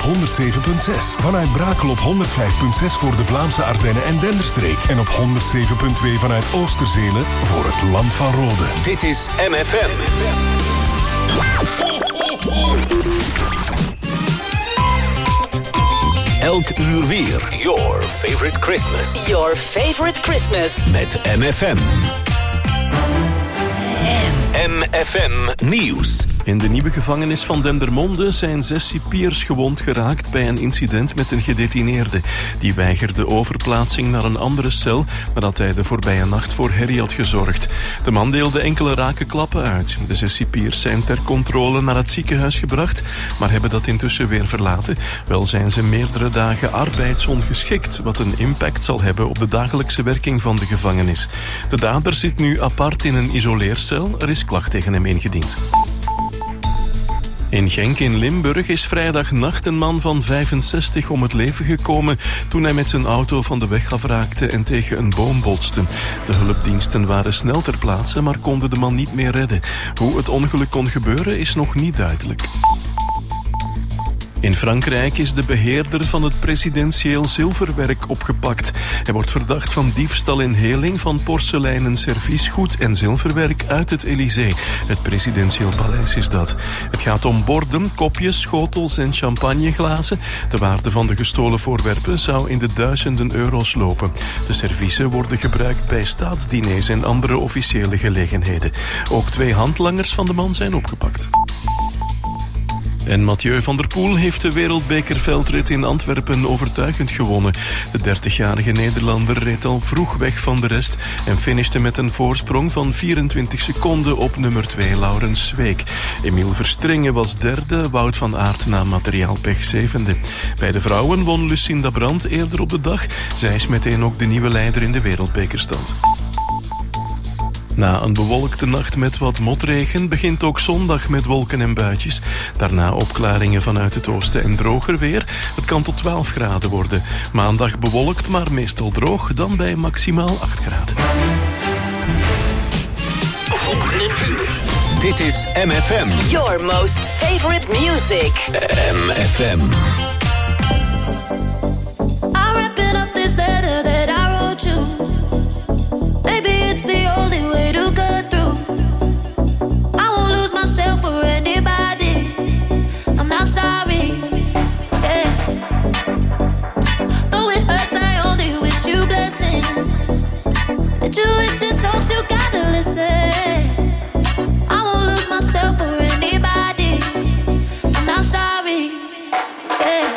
107.6. Vanuit Brakel op 105.6 voor de Vlaamse Ardennen en Denderstreek. En op 107.2 vanuit Oosterzelen voor het Land van Rode. Dit is MFM. Elk uur weer. Your favorite Christmas. Your favorite Christmas. Met MFM. MFM Nieuws. In de nieuwe gevangenis van Dendermonde zijn 6 cipiers gewond geraakt bij een incident met een gedetineerde. Die weigerde overplaatsing naar een andere cel nadat hij de voorbije nacht voor herrie had gezorgd. De man deelde enkele rakenklappen uit. De 6 cipiers zijn ter controle naar het ziekenhuis gebracht, maar hebben dat intussen weer verlaten. Wel zijn ze meerdere dagen arbeidsongeschikt, wat een impact zal hebben op de dagelijkse werking van de gevangenis. De dader zit nu apart in een isoleercel. Er is klacht tegen hem ingediend. In Genk in Limburg is vrijdagnacht een man van 65 om het leven gekomen toen hij met zijn auto van de weg afraakte en tegen een boom botste. De hulpdiensten waren snel ter plaatse, maar konden de man niet meer redden. Hoe het ongeluk kon gebeuren is nog niet duidelijk. In Frankrijk is de beheerder van het presidentieel zilverwerk opgepakt. Hij wordt verdacht van diefstal en heling van porseleinen serviesgoed en zilverwerk uit het Élysée. Het presidentieel paleis is dat. Het gaat om borden, kopjes, schotels en champagneglazen. De waarde van de gestolen voorwerpen zou in de duizenden euro's lopen. De serviezen worden gebruikt bij staatsdiners en andere officiële gelegenheden. Ook 2 handlangers van de man zijn opgepakt. En Mathieu van der Poel heeft de wereldbekerveldrit in Antwerpen overtuigend gewonnen. De 30-jarige Nederlander reed al vroeg weg van de rest en finishte met een voorsprong van 24 seconden op nummer 2 Laurens Sweeck. Emiel Verstringen was derde, Wout van Aert na materiaalpech 7e. Bij de vrouwen won Lucinda Brandt eerder op de dag. Zij is meteen ook de nieuwe leider in de wereldbekerstand. Na een bewolkte nacht met wat motregen begint ook zondag met wolken en buitjes. Daarna opklaringen vanuit het oosten en droger weer. Het kan tot 12 graden worden. Maandag bewolkt, maar meestal droog, dan bij maximaal 8 graden. Dit is MFM. Your most favorite music. MFM. I'm wrapping up this letter that I wrote you. Maybe it's the only way to get through. I won't lose myself for anybody. I'm not sorry. Yeah. Though it hurts, I only wish you blessings. The tuition talks, you gotta listen. I won't lose myself for anybody. I'm not sorry. Yeah.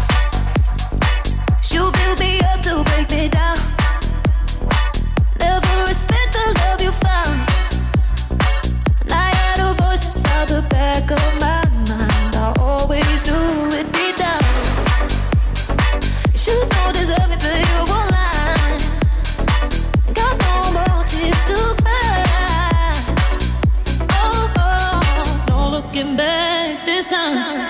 You build me up to break me down. Never respect the love you found. And I had a voice inside the back of my mind. I always knew it'd be down. You don't deserve me, but you won't lie. Got no more tears to cry. Oh, oh, no looking back this time.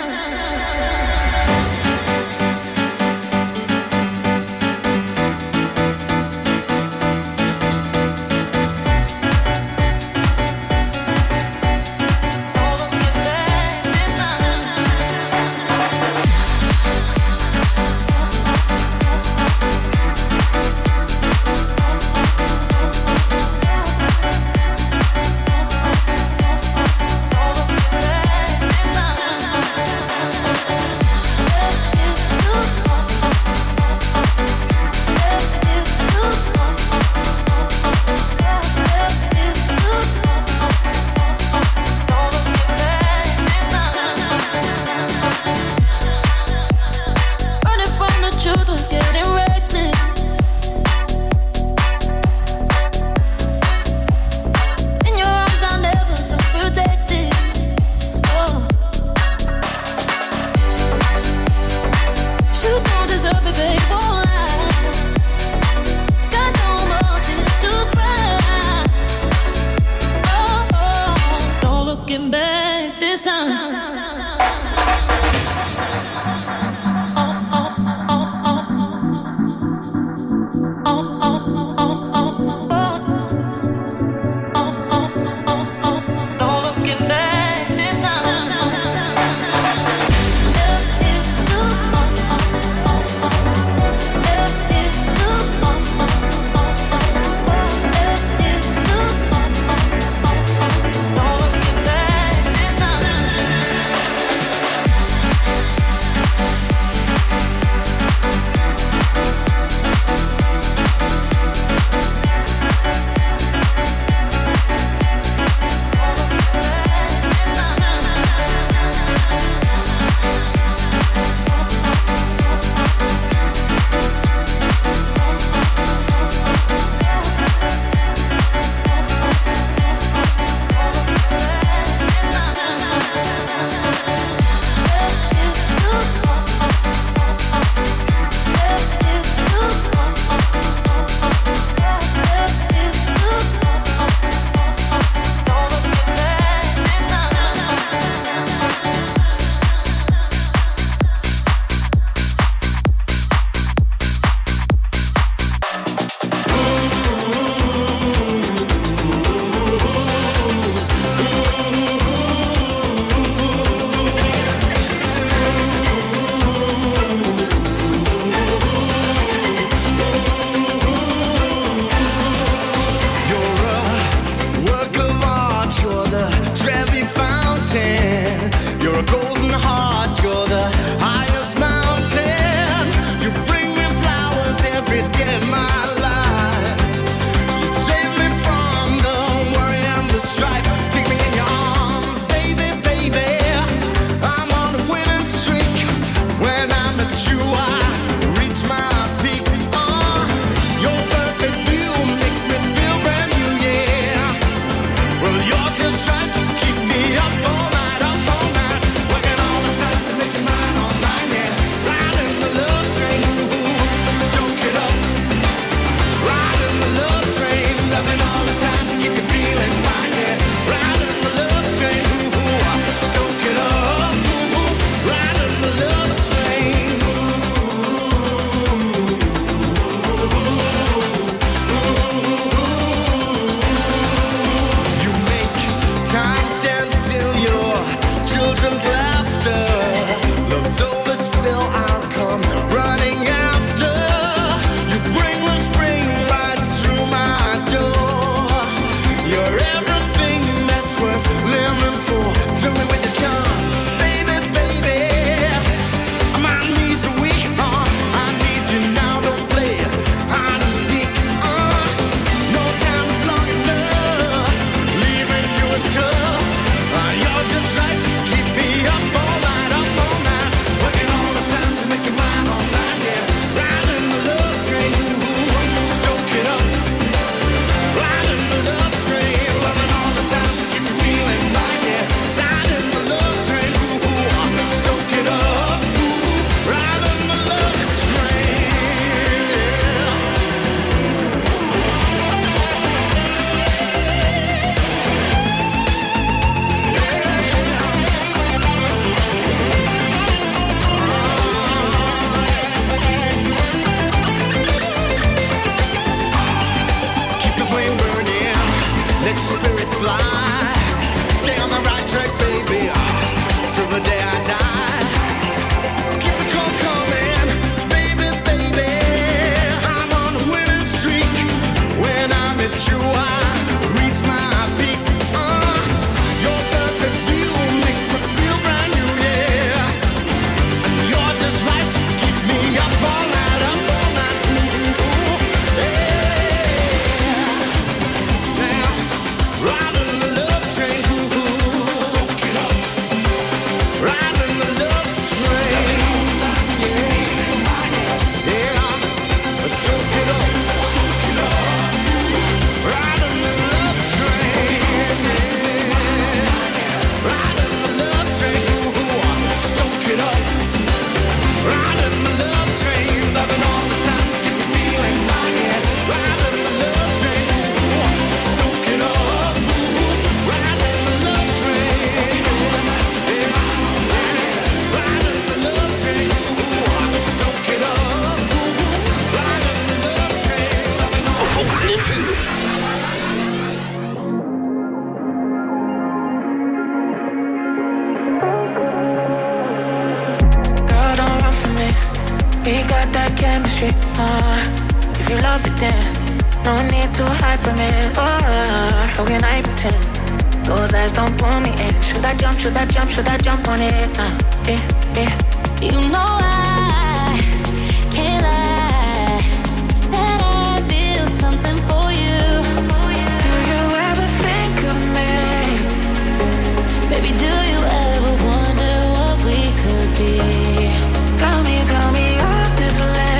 chemistry. If you love it, then no need to hide from it. How can I pretend? Those eyes don't pull me in. Should I jump? Should I jump? Should I jump on it? You know I can't lie that I feel something for you. Do you ever think of me? Baby, do you ever wonder what we could be? Tell me honestly.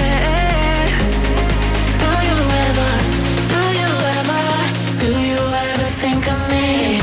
Do you ever think of me?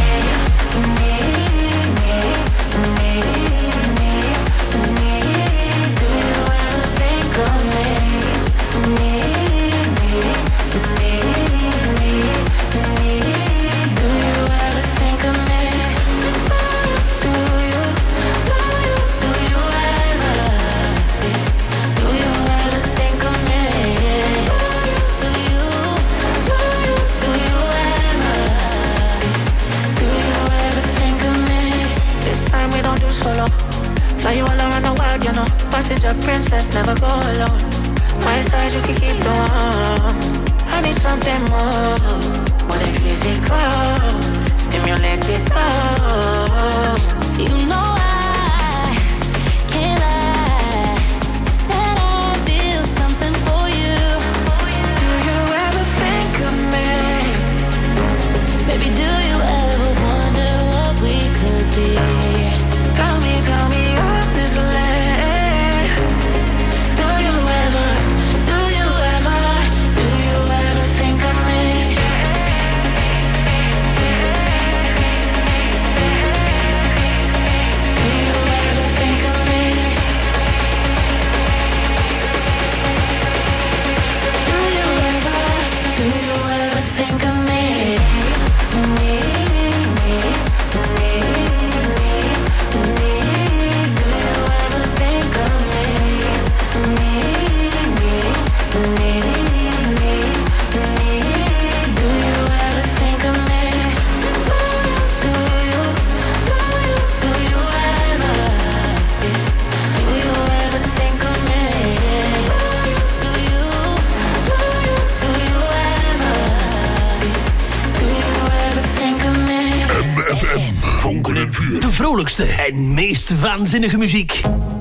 Fly you all around the world, you know. Passenger princess, never go alone. My side, you can keep the warm. I need something more than physical. Stimulate it all. You know I can't lie that I feel something for you. Do you ever think of me? Baby, do you ever wonder what we could be? Tell me honestly. Do you ever think of me? Do you ever think of me? Do you ever think of me? Vonken en vuur. De vrolijkste en meest waanzinnige muziek.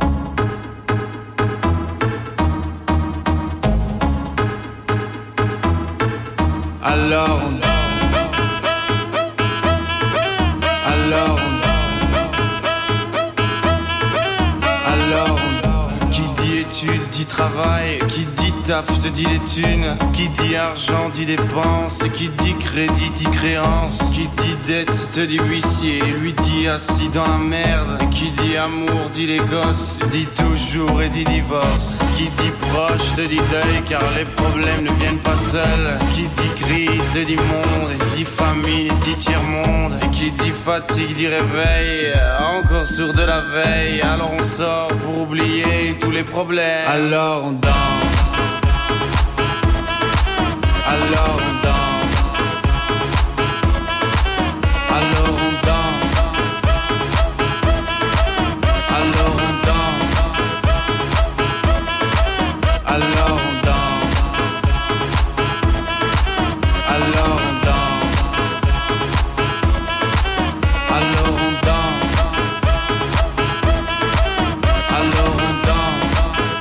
Alors qui dit études dit travail, qui dit taf te dit les thunes, qui dit argent dit dépenses, qui dit crédit dit créance, qui dit dette te dit huissier, lui dit assis dans la merde, qui dit amour dit les gosses, dit toujours et dit divorce, qui dit proche te dit deuil car les problèmes ne viennent pas seuls, qui dit crise te dit monde, dit famine dit tiers-monde, et qui dit fatigue dit réveil, encore sourd de la veille, alors on sort pour oublier tous les problèmes, alors on danse. Alors on danse. Alors on danse. Alors on danse. Alors on danse. Alors on danse. Alors on danse. Alors on danse.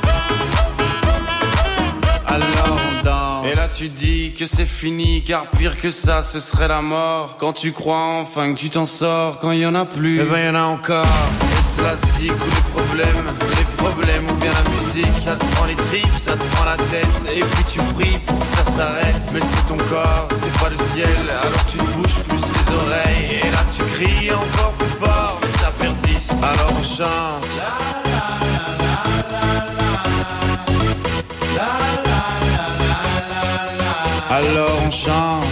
Alors on danse. Et là tu dis que c'est fini, car pire que ça ce serait la mort. Quand tu crois enfin que tu t'en sors, quand il y en a plus, eh ben il y en a encore. Est-ce la zik ou les problèmes ou bien la musique, ça te prend les tripes, ça te prend la tête, et puis tu pries pour que ça s'arrête. Mais c'est ton corps, c'est pas le ciel, alors tu te bouges plus les oreilles, et là tu cries encore plus fort, mais ça persiste, alors on chante. Alors on chante.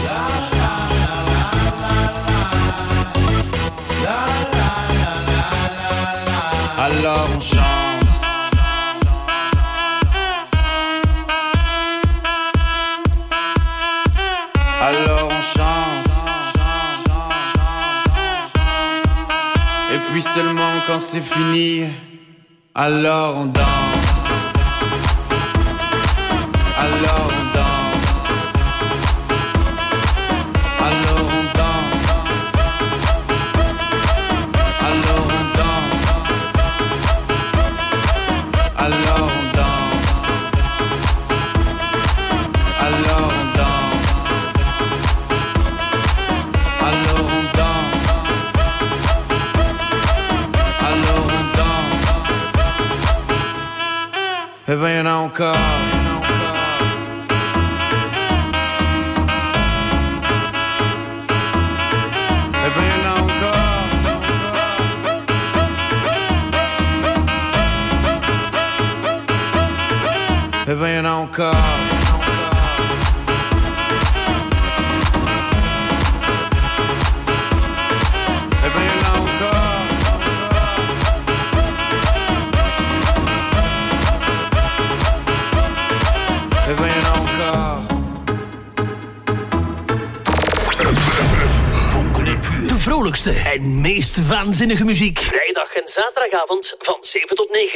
Alors on chante. Alors on chante. Et puis seulement quand c'est fini, alors on danse. alors on danse. Alors on danse. Alors on danse. Alors on danse. Eh ben y'en a encore. Eh ben y'en a encore. Eh ben y'en a encore. Eh ben y'en a encore. De vrolijkste en meest waanzinnige muziek. Vrijdag en zaterdagavond van 7 tot 9.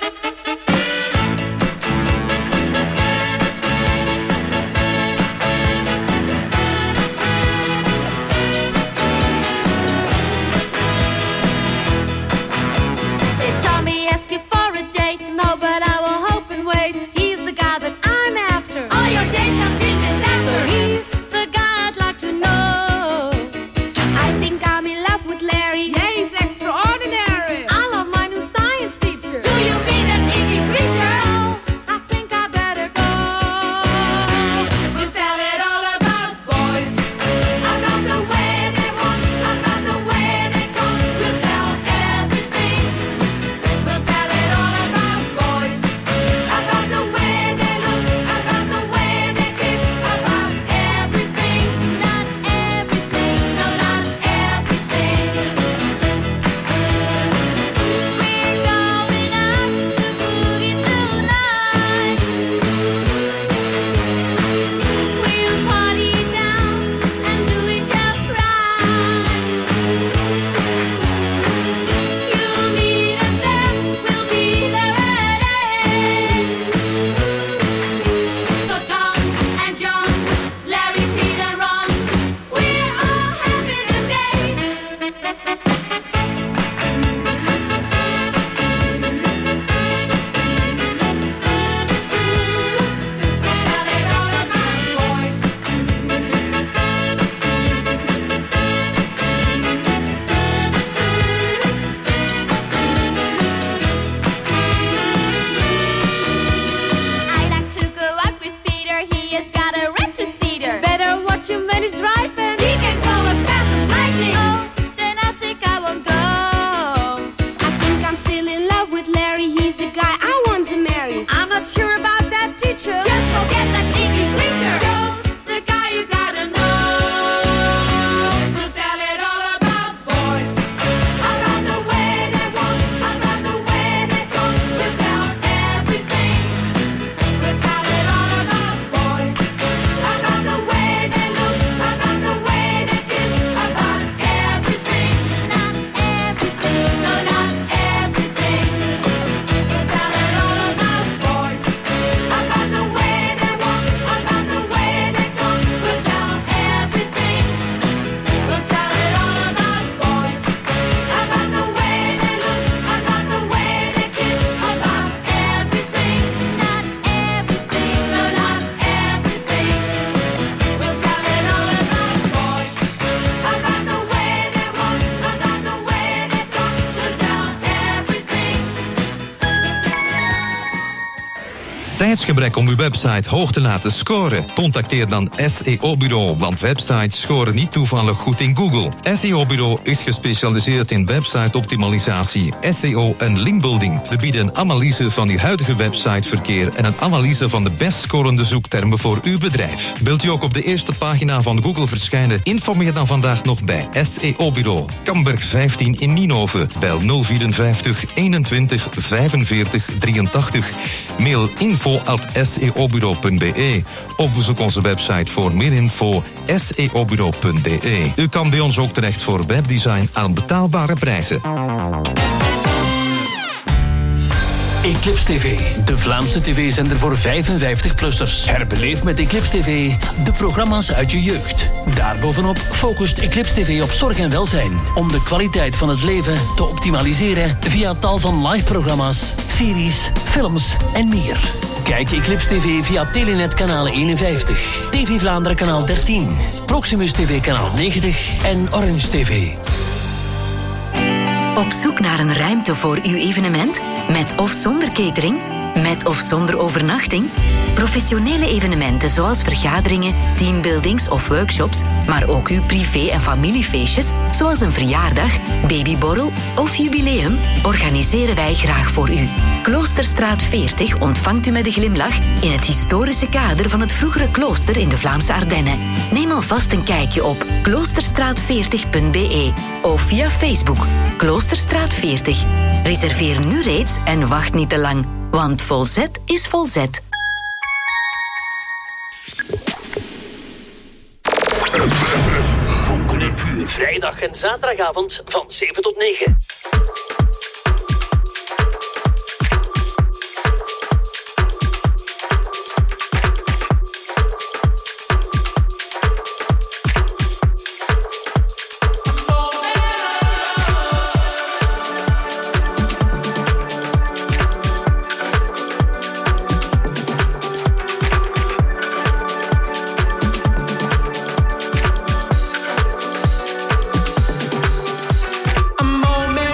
Tijdsgebrek om uw website hoog te laten scoren? Contacteer dan SEO Bureau, want websites scoren niet toevallig goed in Google. SEO Bureau is gespecialiseerd in website-optimalisatie, SEO en linkbuilding. We bieden een analyse van uw huidige websiteverkeer en een analyse van de best scorende zoektermen voor uw bedrijf. Wilt u ook op de eerste pagina van Google verschijnen? Informeer dan vandaag nog bij SEO Bureau. Kamberg 15 in Nienhoven. Bel 054 21 45 83. Mail info@seobureau.be of bezoek onze website voor meer info seobureau.be. U kan bij ons ook terecht voor webdesign aan betaalbare prijzen. Eclipse TV, de Vlaamse tv-zender voor 55-plussers. Herbeleef met Eclipse TV de programma's uit je jeugd. Daarbovenop focust Eclipse TV op zorg en welzijn. Om de kwaliteit van het leven te optimaliseren via tal van live-programma's, series, films en meer. Kijk Eclipse TV via Telenet kanaal 51, TV Vlaanderen kanaal 13, Proximus TV kanaal 90 en Orange TV. Op zoek naar een ruimte voor uw evenement? Met of zonder catering? Met of zonder overnachting? Professionele evenementen zoals vergaderingen, teambuildings of workshops, maar ook uw privé- en familiefeestjes, zoals een verjaardag, babyborrel of jubileum, organiseren wij graag voor u. Kloosterstraat 40 ontvangt u met een glimlach in het historische kader van het vroegere klooster in de Vlaamse Ardennen. Neem alvast een kijkje op kloosterstraat40.be of via Facebook Kloosterstraat 40. Reserveer nu reeds en wacht niet te lang, want Volzet is volzet. Vrijdag en zaterdagavond van 7 tot 9. A moment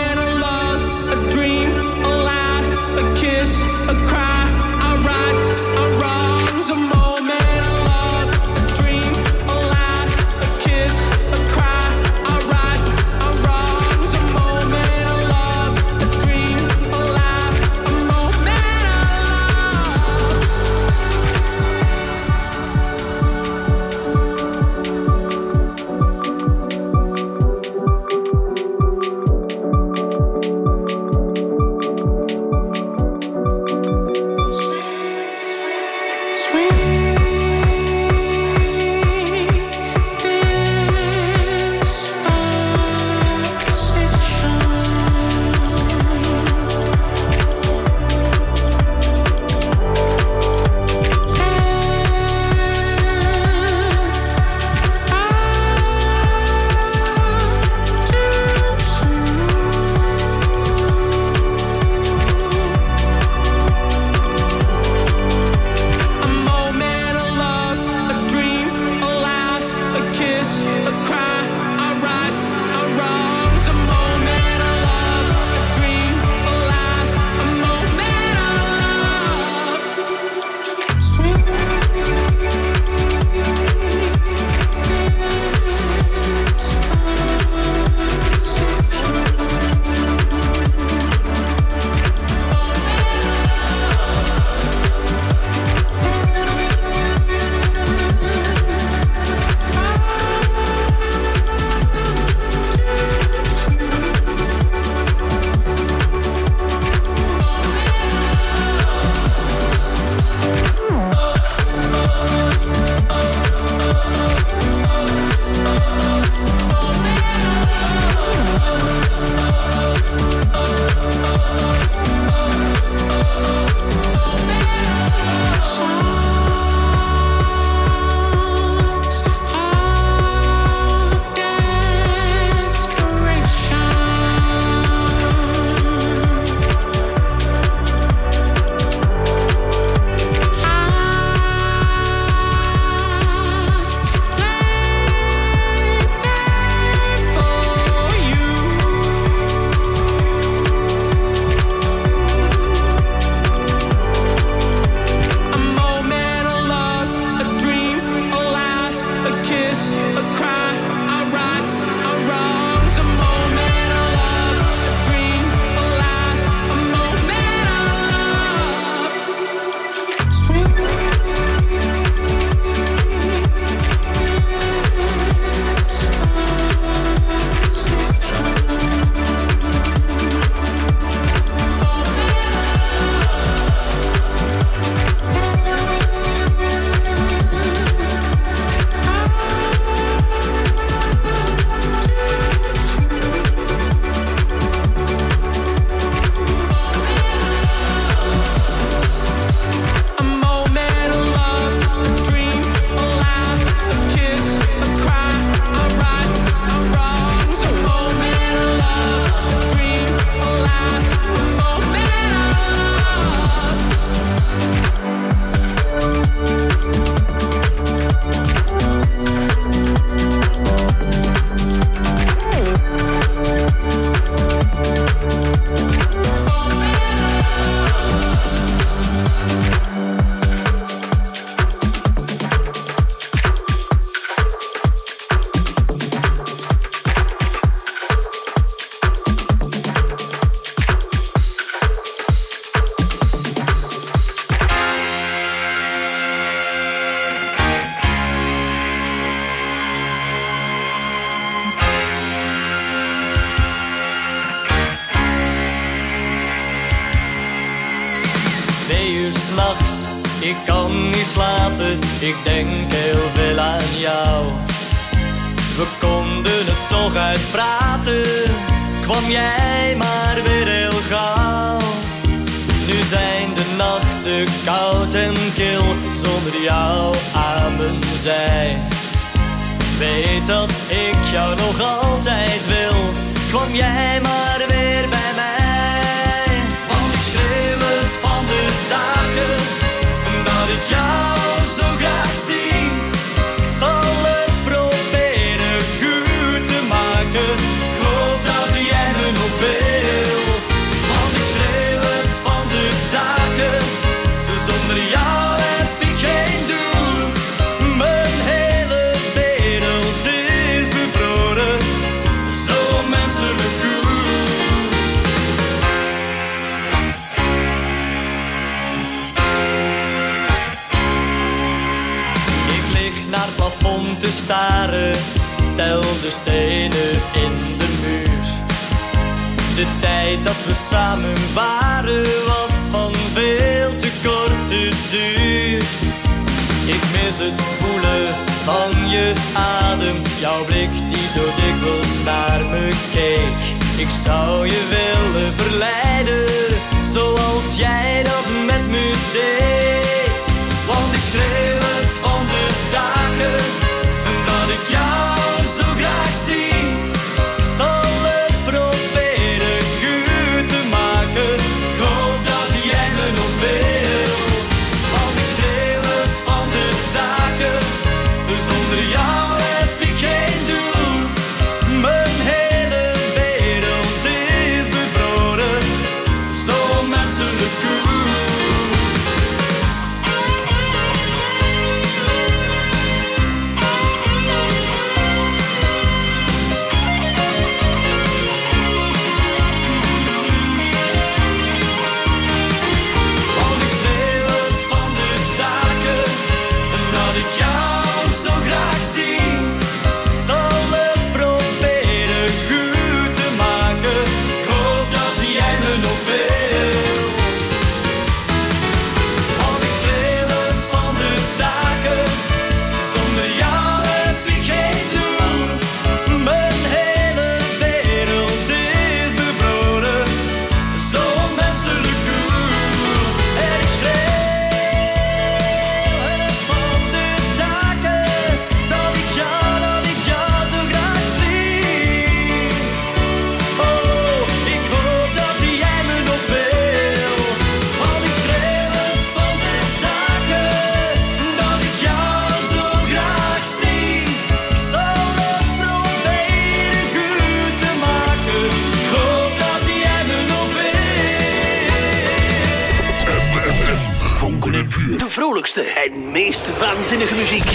s'nachts, ik kan niet slapen, ik denk heel veel aan jou. We konden het toch uitpraten, kwam jij maar weer heel gauw. Nu zijn de nachten koud en kil, zonder jou aan mijn zij. Weet dat ik jou nog altijd wil, kwam jij maar weer bij mij. Want ik schreeuw het van de daken, dat ik jou zo graag zie. Ik zal het proberen goed te maken, ik hoop dat jij me nog wil. Want ik schreeuw het van de daken, zonder jou heb ik geen doel. Mijn hele wereld is bevroren, zo menselijk koel. Ik lig naar het plafond te staren, tel de stenen in de muur. De tijd dat we samen waren was van veel te korte duur. Ik mis het spoelen van je adem, jouw blik die zo dikwijls naar me keek. Ik zou je willen verleiden, zoals jij dat met me deed. Want ik schreeuw het van de daken, dat ik jou zo graag zie. Ik zal het proberen goed te maken, ik hoop dat jij me nog wil. Want ik schreeuw het van de daken, zonder jou heb ik geen doel. Mijn hele wereld is bevroren, zo menselijk koel. Want ik schreeuw het van de daken, dat ik jou zo graag zie. Ik zal het proberen goed te maken, ik hoop dat jij me nog wil. Want ik schreeuw het van de daken, zonder jou heb ik geen doel. Mijn hele wereld is bevroren, zo menselijk koel. En ik schreeuw het van de daken, dat ik jou zo graag zie. Oh, ik hoop dat jij me nog wil. Want ik schreeuw het van de daken, dat ik jou zo graag zie. Ik zal het proberen goed te maken, ik hoop dat jij me nog wil. MFM, vonken en vuur. De vrolijkste en meest waanzinnige muziek.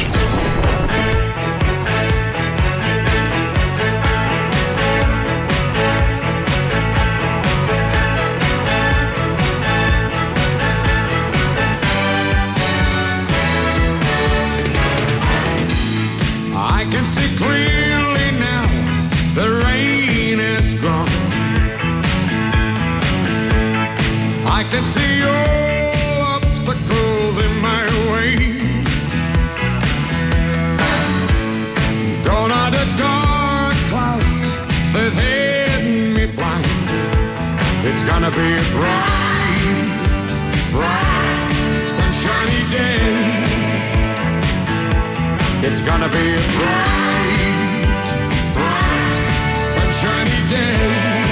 I can see clearly now, the rain is gone. I can see all obstacles in my way. Gone are the dark clouds that hid me blind. It's gonna be a bright, bright, sunshiny day. It's gonna be a bright, bright, sunshiny day.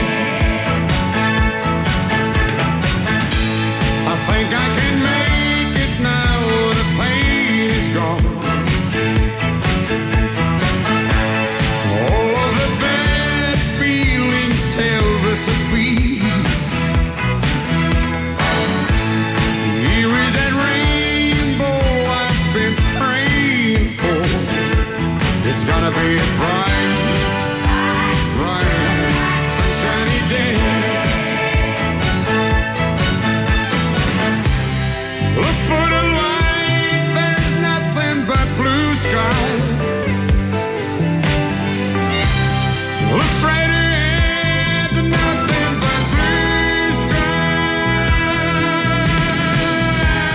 I think I can make it now, the pain is gone. All of the bad feelings have disappeared. Here is that rainbow I've been praying for. It's gonna be a bright, bright, sunshiny day. Look for the light, there's nothing but blue sky. Look straight ahead, nothing but blue sky.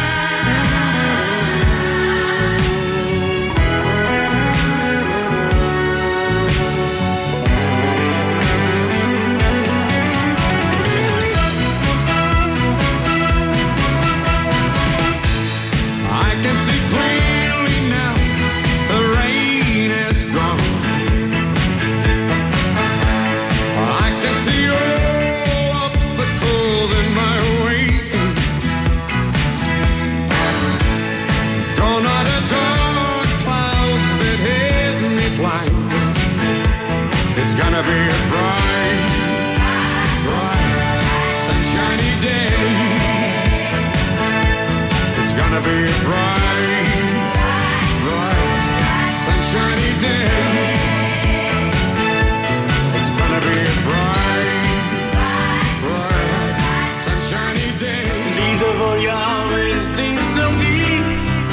gonna be a bright, bright, sunshiny day. It's gonna be a bright, bright, sunshiny day. It's gonna be a bright, bright, sunshiny day. Liefde voor jou is diep zo diep.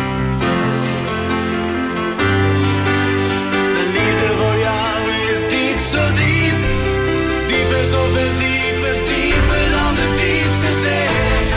De liefde voor jou is diep zo diep. Dieper, zoveel dieper, dieper dan de diepste zee.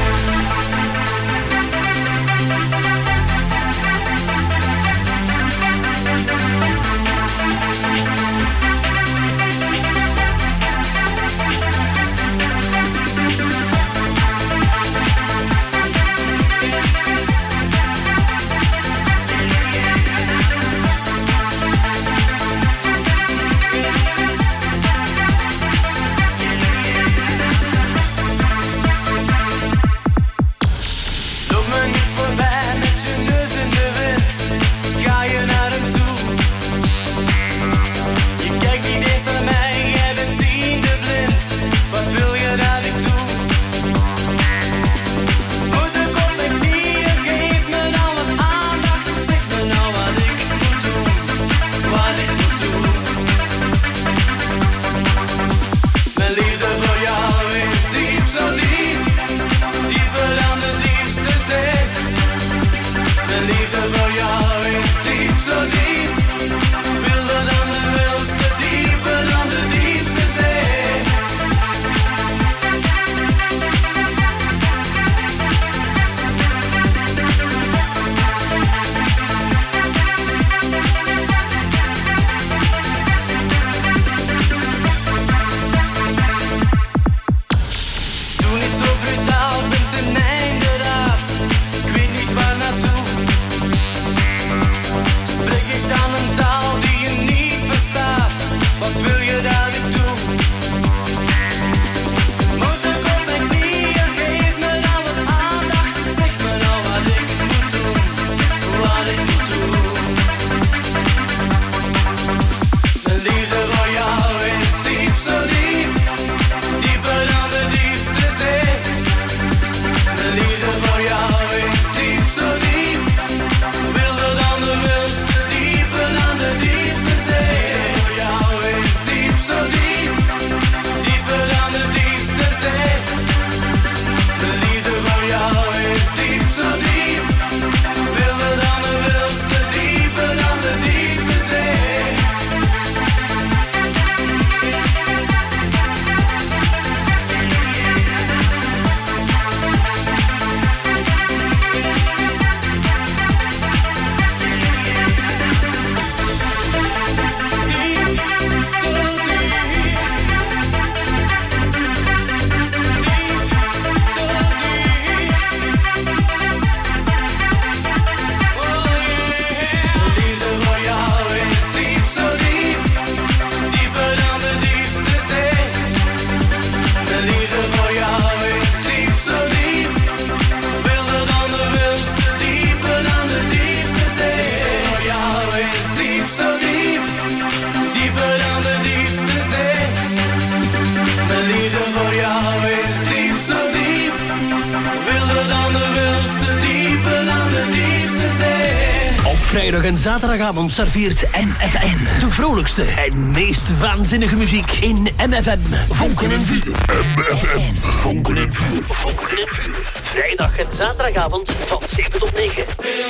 Vrijdag en zaterdagavond serveert MFM de vrolijkste en meest waanzinnige muziek in MFM. Vonken en vuur. MFM. Vonken en vuur. Vonken en vuur. Vrijdag en zaterdagavond van 7 tot 9.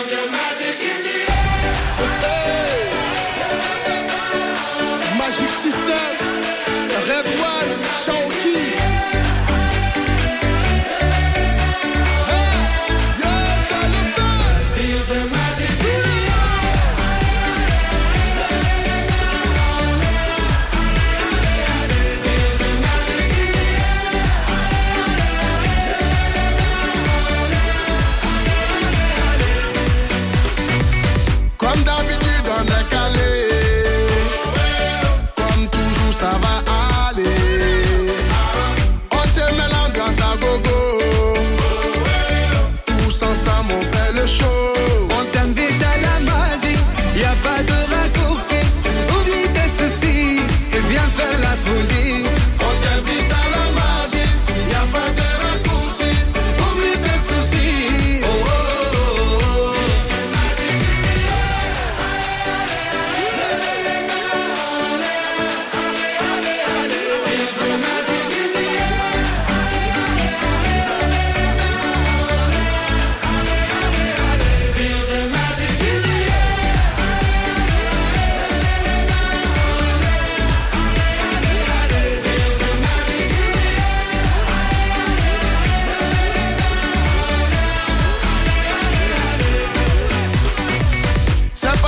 Magic System, Red One, Shawty.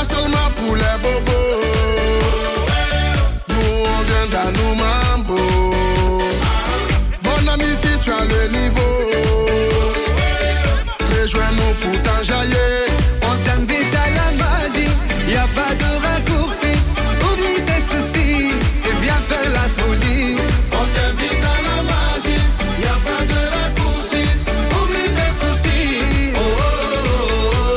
pas seulement pour les bobos. Nous on vient d'Anou Mambo. Mon ami, si tu as le niveau, rejoins-nous pour t'enjailler. On t'invite à la magie, y a pas de raccourci. Oublie tes soucis et viens faire la folie. On t'invite à la magie, y a pas de raccourci. Oublie tes soucis. Oh, oh, oh, oh.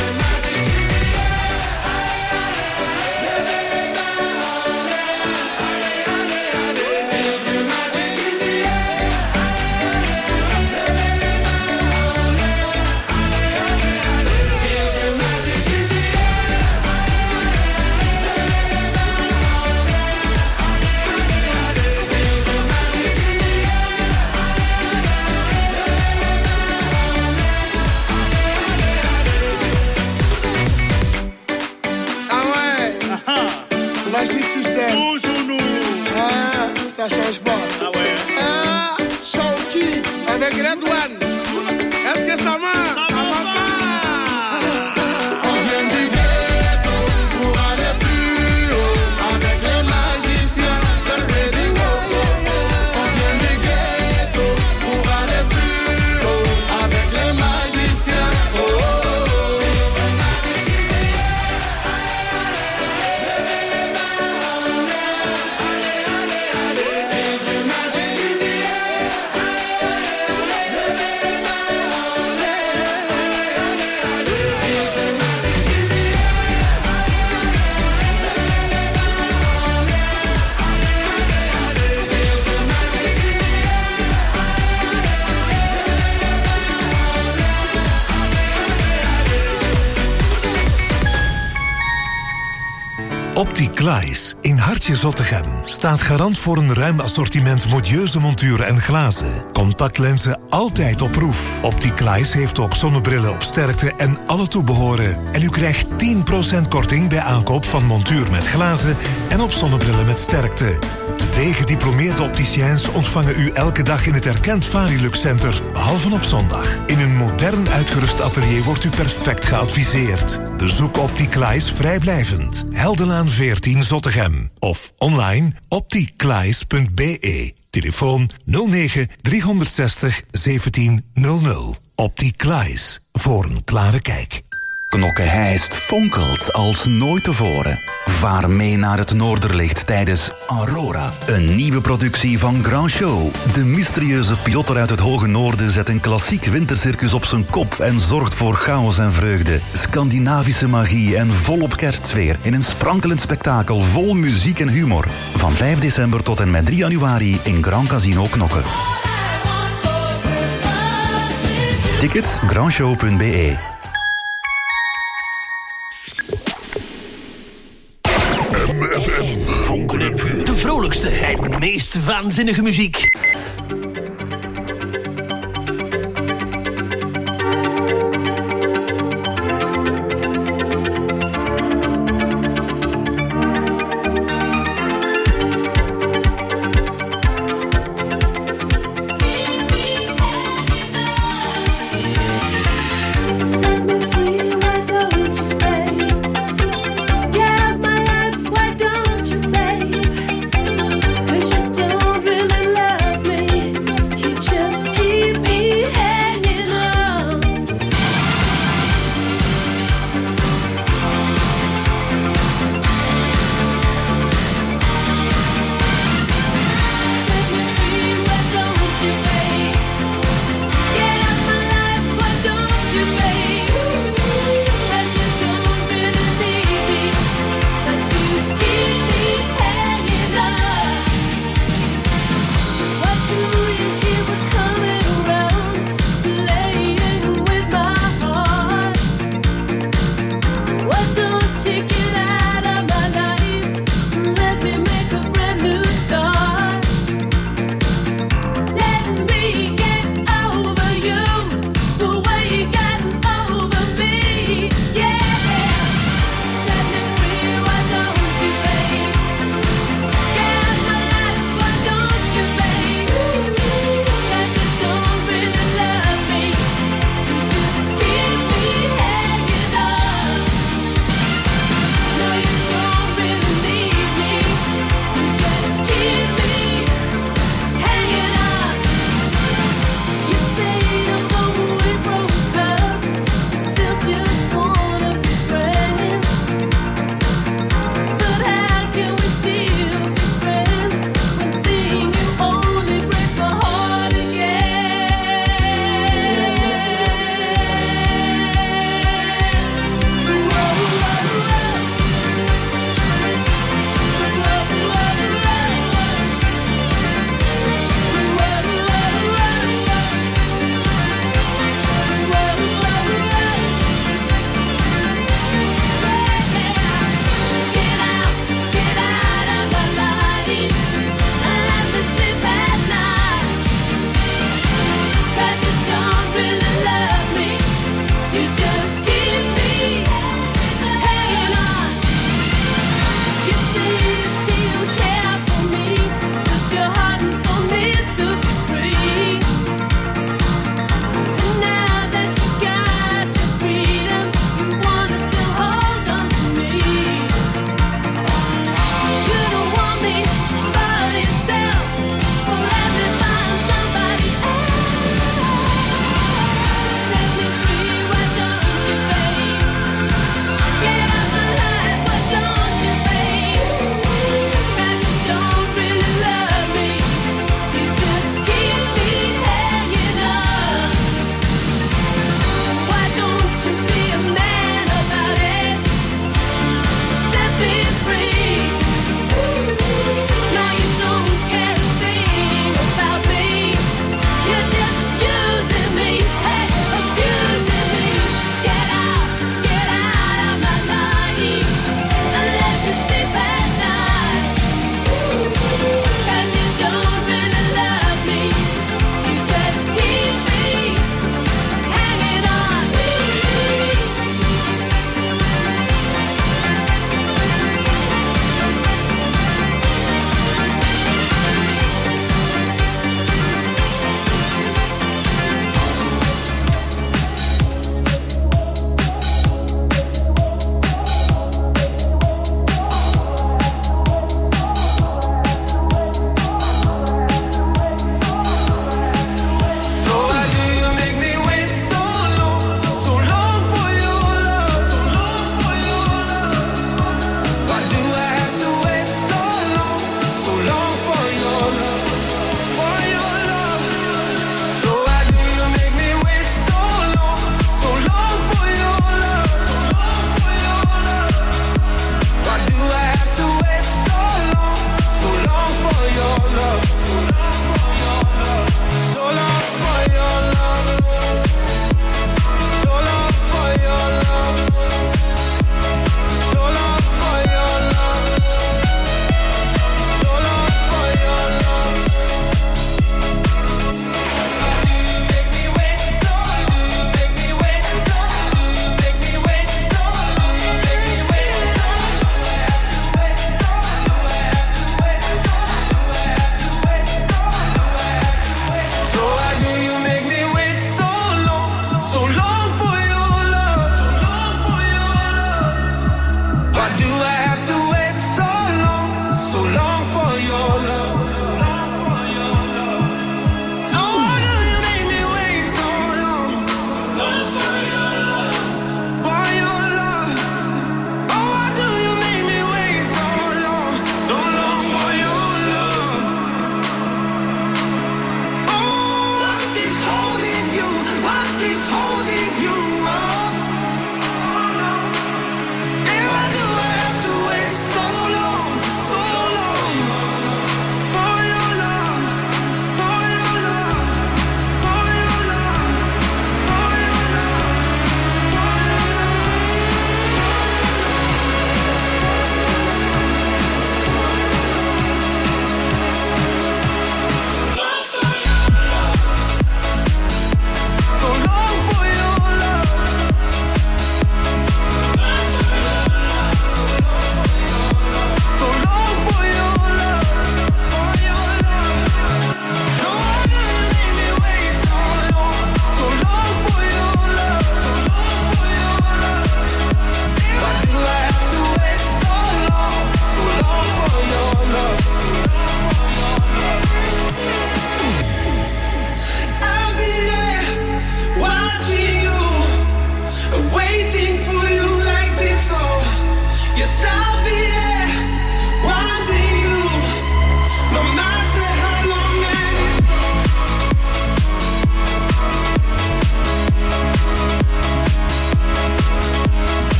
Magic System. Toujours nous. Ah, ça change pas. Ah ouais. Ah, Shawky avec Red One. Est-ce que ça marche? Ça va pas. On vient du ghetto pour aller plus haut avec les magiciens. Seul Ready Go. On vient du ghetto pour aller plus haut avec les magiciens. Oh, oh, oh. Opticlies in Hartje Zottegem staat garant voor een ruim assortiment modieuze monturen en glazen. Contactlenzen altijd op proef. Opticlies heeft ook zonnebrillen op sterkte en alle toebehoren. En u krijgt 10% korting bij aankoop van montuur met glazen en op zonnebrillen met sterkte. 2 gediplomeerde opticiens ontvangen u elke dag in het erkend Varilux Center, behalve op zondag. In een modern uitgerust atelier wordt u perfect geadviseerd. Bezoek Opticlies vrijblijvend. Heldenlaan 14 Zottegem. Of online opticlies.be. Telefoon 09 360 1700. Opticlies. Voor een klare kijk. Knokke-Heist fonkelt als nooit tevoren. Vaar mee naar het Noorderlicht tijdens Aurora. Een nieuwe productie van Grand Show. De mysterieuze pilotter uit het hoge noorden zet een klassiek wintercircus op zijn kop en zorgt voor chaos en vreugde. Scandinavische magie en volop kerstsfeer in een sprankelend spektakel vol muziek en humor. Van 5 december tot en met 3 januari in Grand Casino Knokke. Tickets grandshow.be. De vrolijkste en meest waanzinnige muziek. Don't really love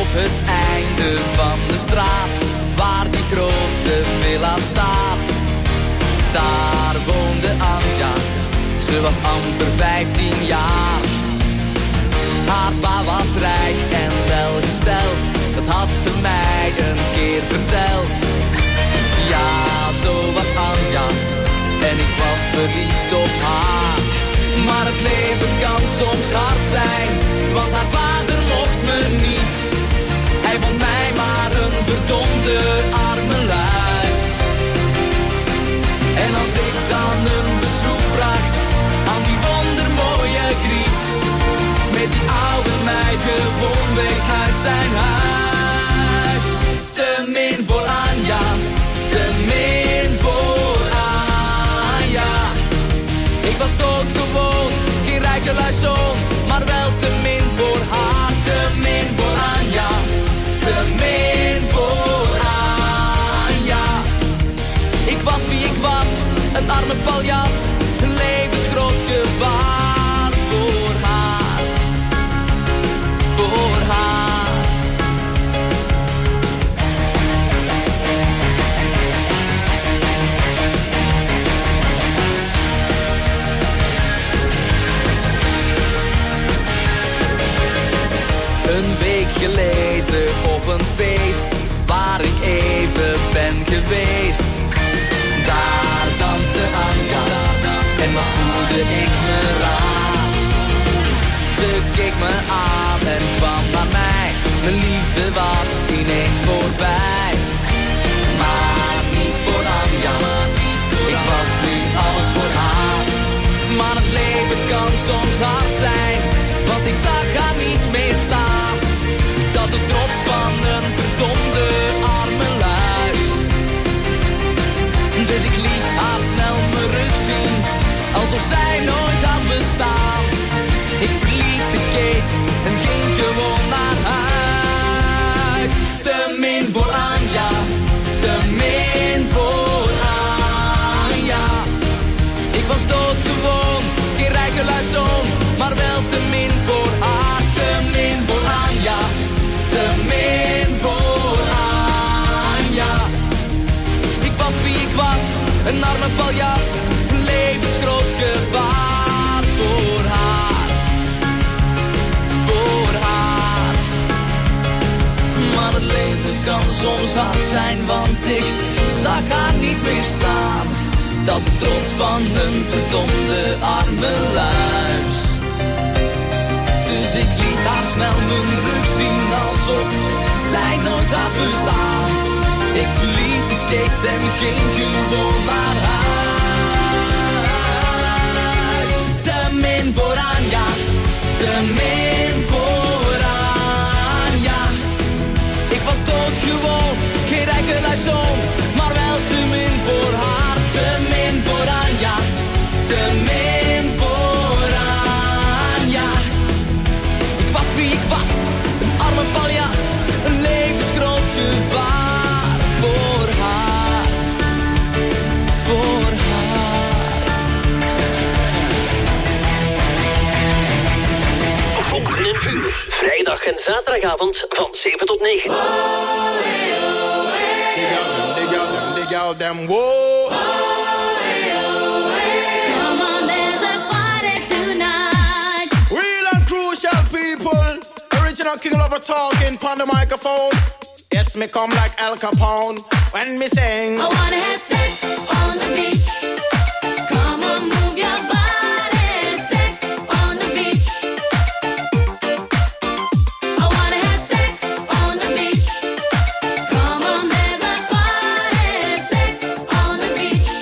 het einde van de straat, waar die grote villa staat. Daar woonde Anja, ze was amper 15 jaar. Haar pa was rijk en welgesteld, dat had ze mij een keer verteld. Ja, zo was Anja en ik was verliefd op haar. Maar het leven kan soms hard zijn, want haar vader mocht me niet. Hij vond mij maar een verdomde arme luis. En als ik dan een bezoek bracht aan die wondermooie Griet, smeet die oude mij gewoon weg uit zijn huis. Te min voor Anja, te min voor Anja. Ik was doodgewoon, geen rijke zoon, maar wel te min voor haar. Te min voor Anja, te min voor Anja. Ik was wie ik was, een arme paljas, een levensgroot gevaar voor haar, voor haar. Een week geleden op een feest waar ik even ben geweest. Daar danste Anja en wat voelde ik me raar. Ze keek me aan en kwam naar mij, mijn liefde was ineens voorbij. Maar niet voor Anja, ik was nu alles voor haar. Maar het leven kan soms hard zijn, want ik zag haar niet meer staan. Dat is de trots van een verdomde arme luis. Dus ik liet haar snel mijn rug zien, alsof zij nooit had bestaan. Ik verliet de gate en ging gewoon naar huis. Te min voor Anja, te min voor Anja. Ik was doodgewoon, geen rijke zoon, maar wel te min voor haar. Te min voor Anja, te min voor Anja. Ik was wie ik was, een arme paljas, een levensgroot gevaar voor haar, voor haar. Maar het leven kan soms hard zijn, want ik zag haar niet meer staan. Dat is de trots van een verdomde arme luis. Dus ik liet haar snel mijn rug zien, alsof zij nooit had bestaan. Ik verliet de gate en ging gewoon naar huis. Te min voor Anja, te min voor Anja. Ik was doodgewoon, geen rijke zoon, maar wel te min voor haar. Te min voor Anja, te min voor Anja. Ik was wie ik was, een arme paljas, een levensgroot gevaar voor haar, voor haar. Vonken en Vuur, vrijdag en zaterdagavond van 7 tot 9. Dig out them, whoa. King Lover talking pon the microphone. Yes, me come like Al Capone when me sing. I wanna have sex on the beach. Come on, move your body. Sex on the beach. I wanna have sex on the beach. Come on, there's a party. Sex on the beach.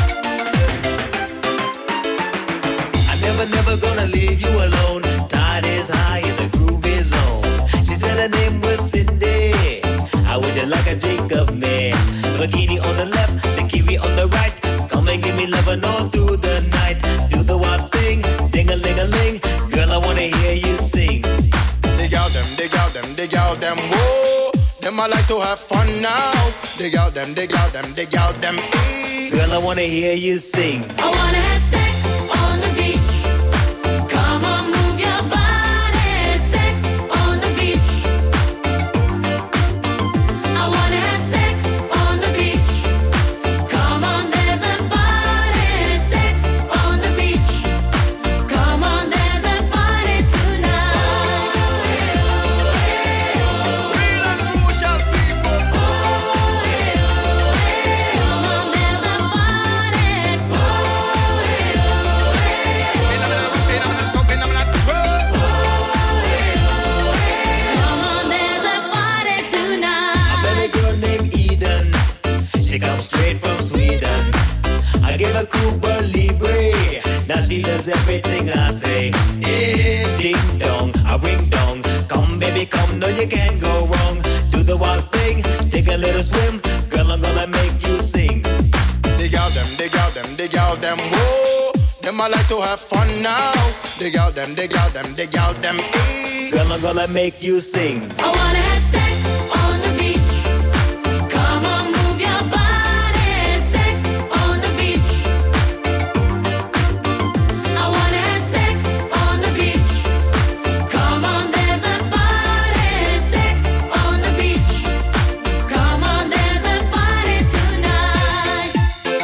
I'm never gonna leave you alone. Tide is high and the groove is on. She said her name was Cindy. How would you like a drink of me? Bikini on the left, the kiwi on the right. Come and give me love and all through the night. Do the wild thing, ding-a-ling-a-ling. Girl, I wanna hear you sing. Dig out them, dig out them, dig out them, whoa. Them I like to have fun now. Dig out them, dig out them, dig out them, Girl, I wanna hear you sing. I wanna have sex on the beach. Come on, move your body. Sex on the beach. give her Cuba Libre. Now she does everything I say. Yeah, ding dong, a ring dong. Come baby, come, no you can't go wrong. Do the wild thing, take a little swim. Girl, I'm gonna make you sing. Dig out them, dig out them, dig out them, whoa. Them I like to have fun now. Dig out them, dig out them, dig out them, Girl, I'm gonna make you sing. I wanna have sex on the beach. Come on, move your body. Sex on the beach. I wanna have sex on the beach. Come on, there's a party. Sex on the beach. Come on, there's a party tonight.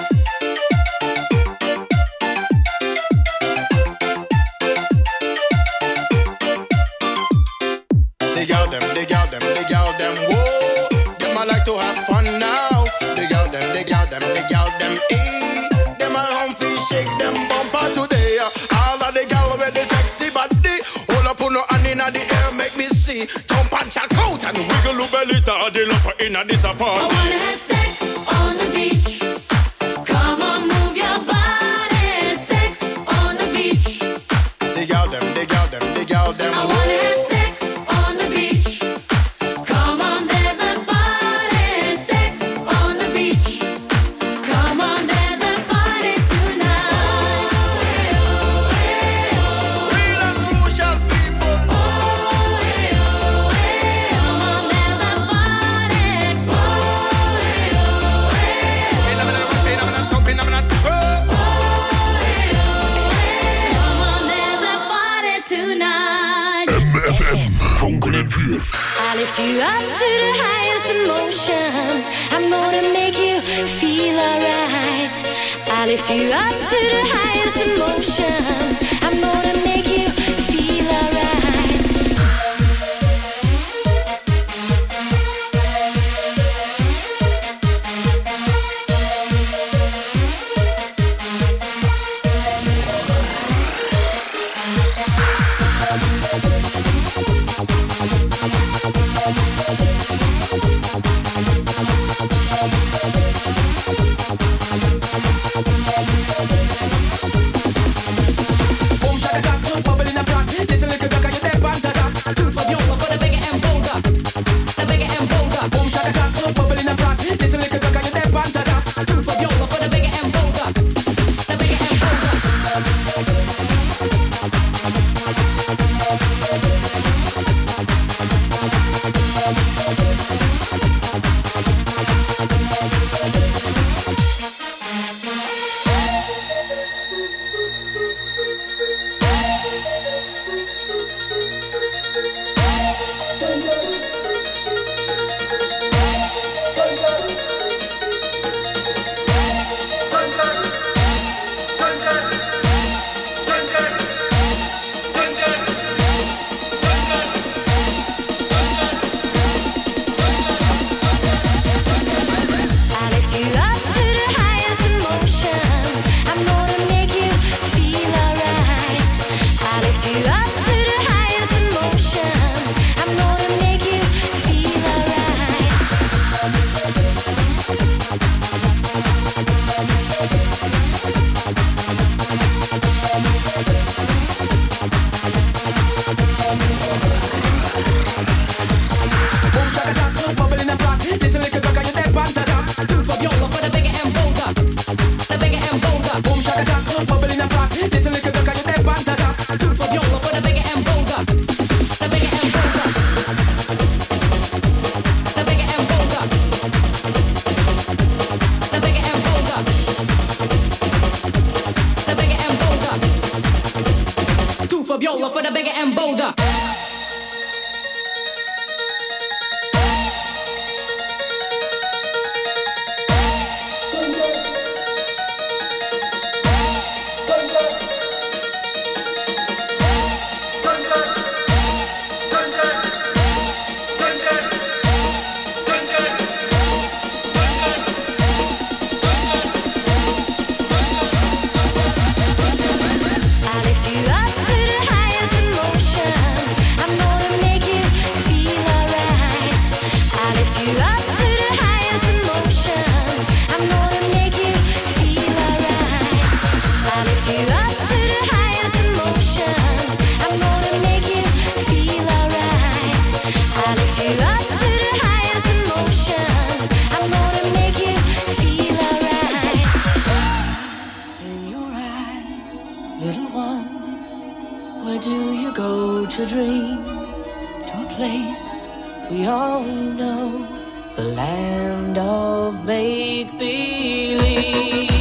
dig out them, dig out them, dig out them, whoa. Them I like to have fun now. Dig out them, dig out them, dig out them, Them I humpy shake them bumper today. All of the gal with the sexy body. Hold up on no hand in the air, make me see. Jump and check out and wiggle your belly. The love in this party. I wanna have sex on the beach. Come on, move your body. Sex on the beach. Dig out them, dig out them, dig out them, I wanna have sex on the beach. Come on, there's a party. Sex on the beach. Come on, there's a party tonight. Real and crucial people. Come on, there's a party. Come on, there's a party tonight. MFM, vonken en vuur. I lift you up to the highest emotions. I'm gonna make you feel alright. I lift you up to the highest emotions. I'm gonna make you feel alright. Boom, chaka, chaka, bubble in a front. Listen, little girl, can you step on that? Two for you, for the bigger and bolder. The bigger and bolder. Boom, chaka, chaka, bubble in a front. Listen, little girl, can you step on that? Two for you, for the bigger and bolder. The bigger and bolder. I lift you up to the highest emotions. I'm gonna make you feel alright. I lift you up to the highest emotions. I'm gonna make you feel alright. Boom, chaka, chaka, bubble in a front. Listen, little girl, can you step on that? Two for you, for the bigger and bolder. The bigger and bolder. Boom, chaka, chaka, bubble in a front. Listen, little girl, can you step on that? Two for you, for the bigger and bolder. The bigger and bolder. The bigger and bolder. The bigger and bolder. The bigger and bolder. Two for Viola for the bigger and bolder. I lift you up to the highest emotions. future dream to a place we all know, the land of make-believe.